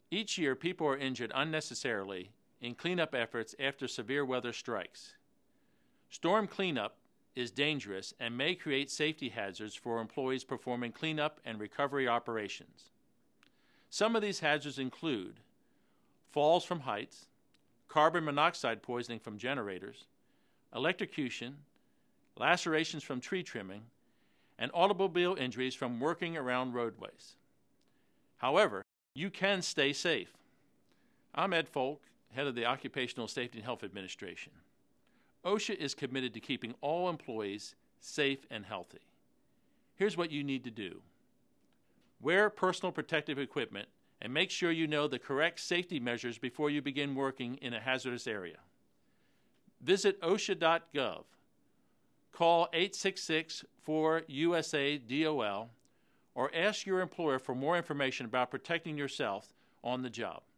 Each year, people are injured unnecessarily in cleanup efforts after severe weather strikes. Storm cleanup is dangerous and may create safety hazards for employees performing cleanup and recovery operations. Some of these hazards include falls from heights, carbon monoxide poisoning from generators, electrocution, lacerations from tree trimming, and automobile injuries from working around roadways. However, you can stay safe. I'm Ed Folk, head of the Occupational Safety and Health Administration. OSHA is committed to keeping all employees safe and healthy. Here's what you need to do. Wear personal protective equipment and make sure you know the correct safety measures before you begin working in a hazardous area. Visit OSHA.gov. Call 866-4-USA-DOL or ask your employer for more information about protecting yourself on the job.